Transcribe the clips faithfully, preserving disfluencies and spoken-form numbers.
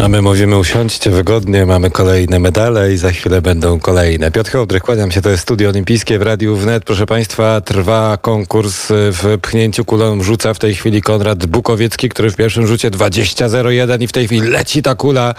A my mówimy usiądźcie wygodnie, mamy kolejne medale i za chwilę będą kolejne. Piotr Hołdrych, kłaniam się, to jest Studio Olimpijskie w Radiu Wnet. Proszę Państwa, trwa konkurs w pchnięciu kulą. Rzuca w tej chwili Konrad Bukowiecki, który w pierwszym rzucie dwadzieścia zero jeden i w tej chwili leci ta kula.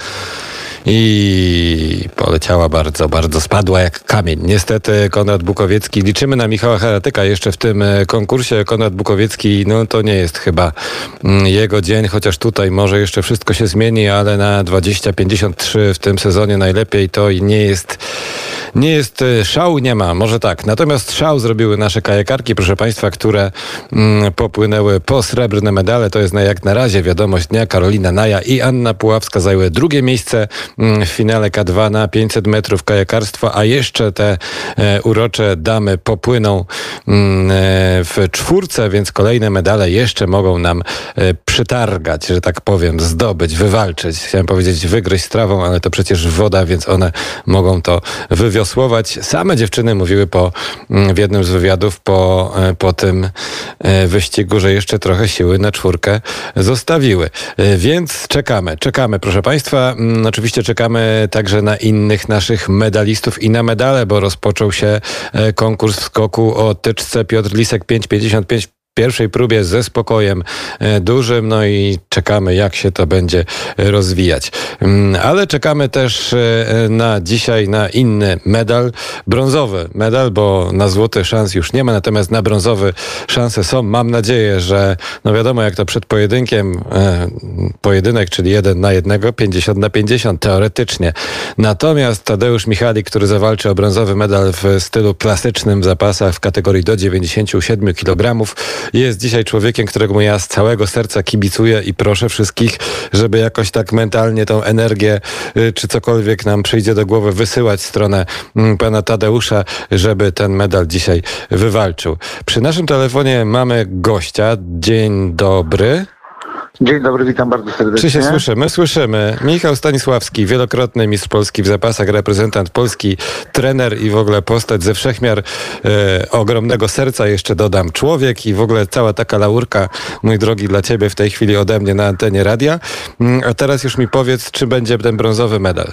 I poleciała bardzo, bardzo, spadła jak kamień. Niestety Konrad Bukowiecki, liczymy na Michała Haratyka jeszcze w tym konkursie. Konrad Bukowiecki, no to nie jest chyba jego dzień, chociaż tutaj może jeszcze wszystko się zmieni, ale na dwadzieścia pięćdziesiąt trzy w tym sezonie najlepiej to i nie jest... Nie jest szału, nie ma, może tak. Natomiast szał zrobiły nasze kajakarki, proszę Państwa, które mm, popłynęły po srebrne medale. To jest na, jak na razie wiadomość dnia. Karolina Naja i Anna Puławska zajęły drugie miejsce mm, w finale K dwa na pięćset metrów kajakarstwa, a jeszcze te e, urocze damy popłyną mm, e, w czwórce, więc kolejne medale jeszcze mogą nam e, przytargać, że tak powiem, zdobyć, wywalczyć. Chciałem powiedzieć wygryźć strawą, ale to przecież woda, więc one mogą to wywiosłować. Same dziewczyny mówiły po, w jednym z wywiadów po, po tym wyścigu, że jeszcze trochę siły na czwórkę zostawiły. Więc czekamy, czekamy, proszę Państwa. Oczywiście czekamy także na innych naszych medalistów i na medale, bo rozpoczął się konkurs w skoku o tyczce. Piotr Lisek pięć pięćdziesiąt pięć. W pierwszej próbie ze spokojem dużym, no i czekamy, jak się to będzie rozwijać. Ale czekamy też na dzisiaj na inny medal, brązowy medal, bo na złoty szans już nie ma, natomiast na brązowy szanse są. Mam nadzieję, że no wiadomo, jak to przed pojedynkiem, pojedynek, czyli jeden na jednego, pięćdziesiąt na pięćdziesiąt, teoretycznie. Natomiast Tadeusz Michalik, który zawalczy o brązowy medal w stylu klasycznym w zapasach w kategorii do dziewięćdziesięciu siedmiu kilogramów, jest dzisiaj człowiekiem, którego ja z całego serca kibicuję i proszę wszystkich, żeby jakoś tak mentalnie tą energię, czy cokolwiek nam przyjdzie do głowy, wysyłać w stronę pana Tadeusza, żeby ten medal dzisiaj wywalczył. Przy naszym telefonie mamy gościa. Dzień dobry. Dzień dobry, witam bardzo serdecznie. Czy się słyszymy? Słyszymy. Michał Stanisławski, wielokrotny mistrz Polski w zapasach, reprezentant Polski, trener i w ogóle postać ze wszechmiar e, ogromnego serca, jeszcze dodam, człowiek i w ogóle cała taka laurka, mój drogi, dla ciebie w tej chwili ode mnie na antenie radia. A teraz już mi powiedz, czy będzie ten brązowy medal.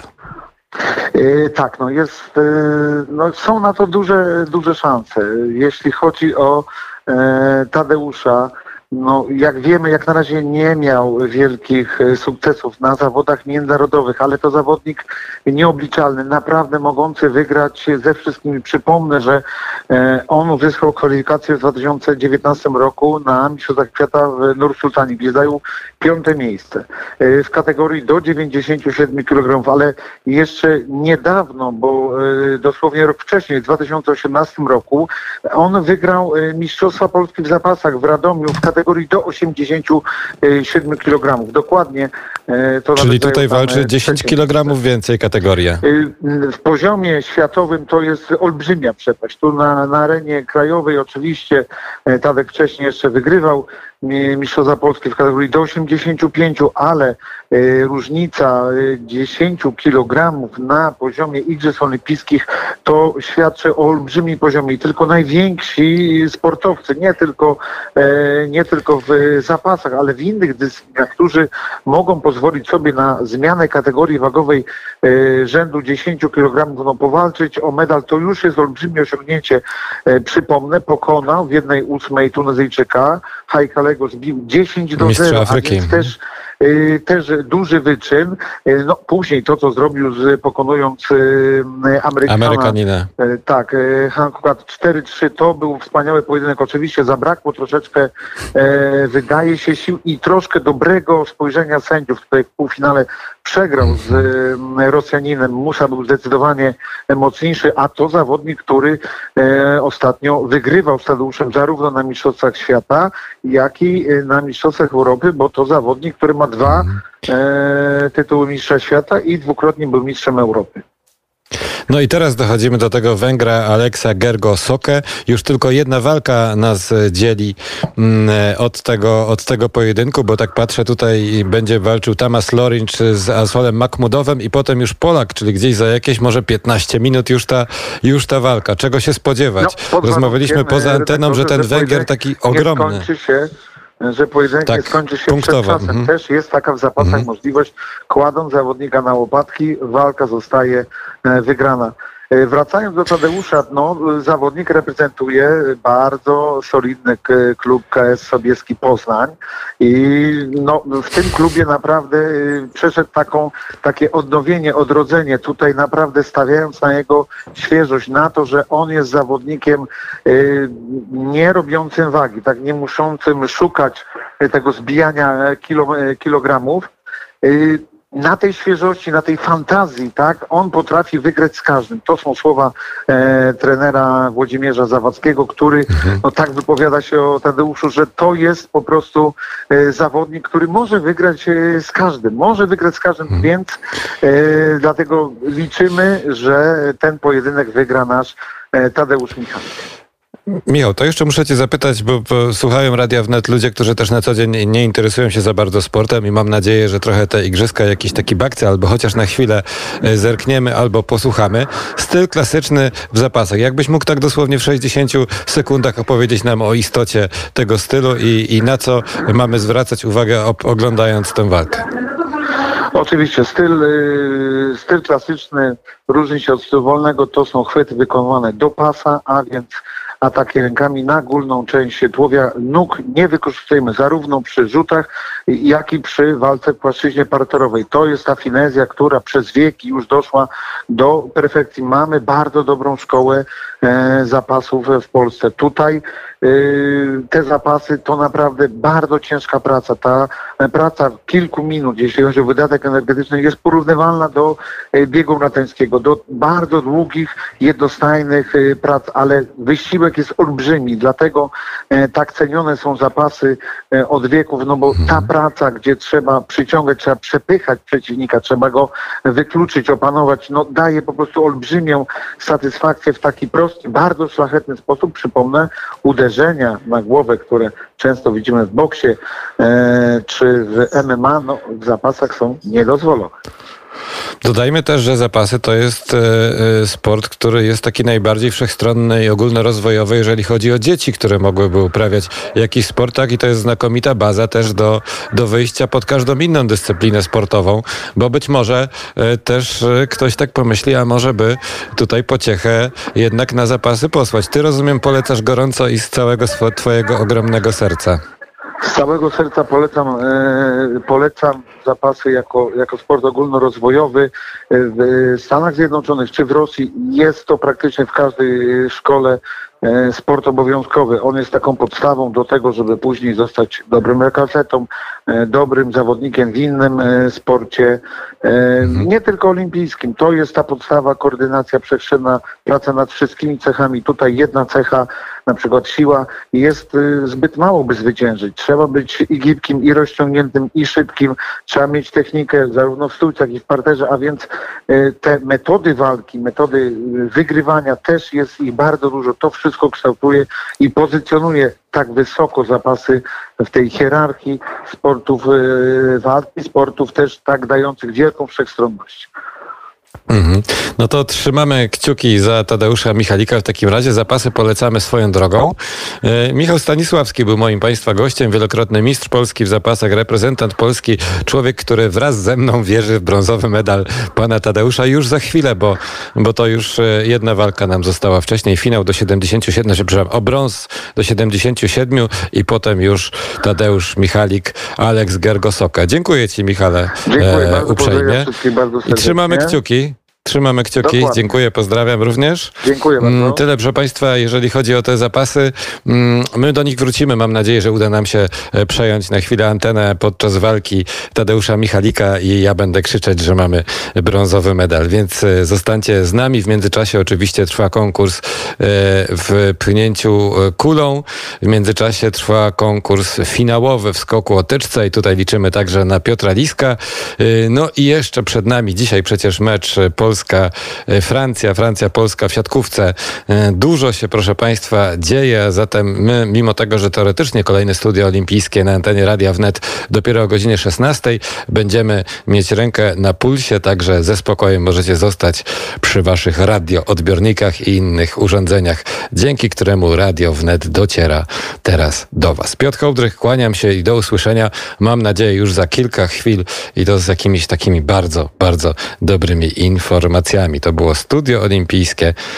Yy, tak, no jest, yy, no są na to duże, duże szanse. Jeśli chodzi o yy, Tadeusza, no, jak wiemy, jak na razie nie miał wielkich sukcesów na zawodach międzynarodowych, ale to zawodnik nieobliczalny, naprawdę mogący wygrać ze wszystkimi. Przypomnę, że on uzyskał kwalifikację w dwa tysiące dziewiętnastym roku na Mistrzostwach Świata w Nur-Sultanie, gdzie zajął piąte miejsce w kategorii do dziewięćdziesięciu siedmiu kilogramów, ale jeszcze niedawno, bo dosłownie rok wcześniej, w dwa tysiące osiemnastym roku, on wygrał Mistrzostwa Polski w zapasach w Radomiu w kategorii do osiemdziesięciu siedmiu kilogramów. Dokładnie. To Czyli tutaj walczy dziesięć kilogramów więcej kategoria. W poziomie światowym to jest olbrzymia przepaść. Tu na, na arenie krajowej oczywiście Tadek wcześniej jeszcze wygrywał Mistrzostwa Polski w kategorii do osiemdziesięciu pięciu, ale y, różnica y, dziesięciu kilogramów na poziomie Igrzysk Olimpijskich to świadczy o olbrzymim poziomie. I tylko najwięksi sportowcy, nie tylko, y, nie tylko w zapasach, ale w innych dyscyplinach, którzy mogą pozwolić sobie na zmianę kategorii wagowej y, rzędu dziesięciu kilogramów, no powalczyć o medal, to już jest olbrzymie osiągnięcie. Y, przypomnę, pokonał w jednej ósmej Tunezyjczyka, Haikale zbił dziesięć do zera, a więc też, y, też duży wyczyn. Y, no, później to, co zrobił, z, pokonując y, Amerykana, Amerykanina. Y, tak, y, Hancock cztery trzy, to był wspaniały pojedynek. Oczywiście zabrakło troszeczkę, y, wydaje się, sił i troszkę dobrego spojrzenia sędziów. Tutaj w półfinale przegrał z y, Rosjaninem. Musa był zdecydowanie mocniejszy, a to zawodnik, który y, ostatnio wygrywał z Tadeuszem zarówno na Mistrzostwach Świata, jak i na Mistrzostwach Europy, bo to zawodnik, który ma dwa e, tytuły mistrza świata i dwukrotnie był mistrzem Europy. No i teraz dochodzimy do tego Węgra Aleksa Gergo-Soke. Już tylko jedna walka nas dzieli od tego, od tego pojedynku, bo tak patrzę, tutaj będzie walczył Tamas Lorincz z Asolem Makhmudowem i potem już Polak, czyli gdzieś za jakieś może piętnaście minut już ta, już ta walka. Czego się spodziewać? No, rozmawialiśmy poza anteną, że ten Węgier taki ogromny. Nie skończy się że pojedynek Tak, nie skończy się punktowo. przed czasem. Mhm. Też jest taka w zapasach Mhm. możliwość, kładąc zawodnika na łopatki, walka zostaje e, wygrana. E, Wracając do Tadeusza, no, zawodnik reprezentuje bardzo solidny k- klub K S Sobieski Poznań i no, w tym klubie naprawdę e, przeszedł taką, takie odnowienie, odrodzenie, tutaj naprawdę stawiając na jego świeżość, na to, że on jest zawodnikiem e, nie robiącym wagi, tak nie muszącym szukać e, tego zbijania e, kilo, e, kilogramów. E, Na tej świeżości, na tej fantazji, tak, on potrafi wygrać z każdym. To są słowa e, trenera Włodzimierza Zawadzkiego, który no, tak wypowiada się o Tadeuszu, że to jest po prostu e, zawodnik, który może wygrać e, z każdym. Może wygrać z każdym, więc e, dlatego liczymy, że ten pojedynek wygra nasz e, Tadeusz Michalik. Michał, to jeszcze muszę cię zapytać, bo, bo słuchają Radia Wnet ludzie, którzy też na co dzień nie interesują się za bardzo sportem i mam nadzieję, że trochę te igrzyska, jakiś taki bakcy, albo chociaż na chwilę e, zerkniemy, albo posłuchamy. Styl klasyczny w zapasach. Jakbyś mógł tak dosłownie w sześćdziesięciu sekundach opowiedzieć nam o istocie tego stylu i, i na co mamy zwracać uwagę op- oglądając tę walkę? Oczywiście styl, y, styl klasyczny różni się od stylu wolnego. To są chwyty wykonywane do pasa, a więc ataki rękami na górną część tułowia. Nóg nie wykorzystujemy zarówno przy rzutach, jak i przy walce w płaszczyźnie parterowej. To jest ta finezja, która przez wieki już doszła do perfekcji. Mamy bardzo dobrą szkołę e, zapasów w Polsce. Tutaj e, te zapasy to naprawdę bardzo ciężka praca. Ta praca kilku minut, jeśli chodzi o wydatek energetyczny, jest porównywalna do e, biegu maratońskiego, do bardzo długich, jednostajnych e, prac, ale wysiłek jest olbrzymi, dlatego e, tak cenione są zapasy e, od wieków, no bo ta praca, gdzie trzeba przyciągać, trzeba przepychać przeciwnika, trzeba go wykluczyć, opanować, no daje po prostu olbrzymią satysfakcję w taki prosty, bardzo szlachetny sposób. Przypomnę, uderzenia na głowę, które często widzimy w boksie e, czy w M M A, no w zapasach są niedozwolone. Dodajmy też, że zapasy to jest e, e, sport, który jest taki najbardziej wszechstronny i ogólnorozwojowy, jeżeli chodzi o dzieci, które mogłyby uprawiać jakiś sport, tak? I to jest znakomita baza też do, do wyjścia pod każdą inną dyscyplinę sportową, bo być może e, też e, ktoś tak pomyśli, a może by tutaj pociechę jednak na zapasy posłać. Ty, rozumiem, polecasz gorąco i z całego swo- twojego ogromnego serca. Z całego serca polecam, e, polecam zapasy jako, jako sport ogólnorozwojowy. W Stanach Zjednoczonych czy w Rosji jest to praktycznie w każdej szkole e, sport obowiązkowy. On jest taką podstawą do tego, żeby później zostać dobrym lekkoatletą, e, dobrym zawodnikiem w innym e, sporcie, e, nie tylko olimpijskim. To jest ta podstawa, koordynacja przestrzenna, praca nad wszystkimi cechami. Tutaj jedna cecha, na przykład siła, jest y, zbyt mało, by zwyciężyć. Trzeba być i gibkim, i rozciągniętym, i szybkim. Trzeba mieć technikę zarówno w stójce, jak i w parterze, a więc y, te metody walki, metody y, wygrywania też jest ich bardzo dużo. To wszystko kształtuje i pozycjonuje tak wysoko zapasy w tej hierarchii sportów y, walki, sportów też tak dających wielką wszechstronność. Mhm. No to trzymamy kciuki za Tadeusza Michalika. W takim razie zapasy polecamy swoją drogą. E, Michał Stanisławski był moim Państwa gościem, wielokrotny mistrz Polski w zapasach, reprezentant Polski, człowiek, który wraz ze mną wierzy w brązowy medal pana Tadeusza już za chwilę, bo, bo to już jedna walka nam została wcześniej. Finał do siedemdziesięciu siedmiu, przepraszam, o brąz do siedemdziesięciu siedmiu i potem już Tadeusz Michalik, Aleks Gergosoka. Dziękuję Ci, Michale, Dziękuję e, bardzo, uprzejmie. bardzo I trzymamy kciuki. Trzymamy kciuki. Dokładnie. Dziękuję, pozdrawiam również. Dziękuję bardzo. Mm, Tyle, proszę Państwa, jeżeli chodzi o te zapasy. Mm, My do nich wrócimy. Mam nadzieję, że uda nam się e, przejąć na chwilę antenę podczas walki Tadeusza Michalika i ja będę krzyczeć, że mamy brązowy medal. Więc e, zostańcie z nami. W międzyczasie oczywiście trwa konkurs e, w pchnięciu e, kulą. W międzyczasie trwa konkurs finałowy w skoku o tyczce i tutaj liczymy także na Piotra Liska. E, No i jeszcze przed nami dzisiaj przecież mecz Polski Polska, Francja, Francja, Polska w siatkówce. Dużo się, proszę Państwa, dzieje, zatem my, mimo tego, że teoretycznie kolejne studia olimpijskie na antenie Radia Wnet dopiero o godzinie szesnastej, będziemy mieć rękę na pulsie, także ze spokojem możecie zostać przy Waszych radioodbiornikach i innych urządzeniach, dzięki któremu Radio Wnet dociera teraz do Was. Piotr Hołdrych, kłaniam się i do usłyszenia. Mam nadzieję już za kilka chwil i to z jakimiś takimi bardzo, bardzo dobrymi informacjami. To było Studio Olimpijskie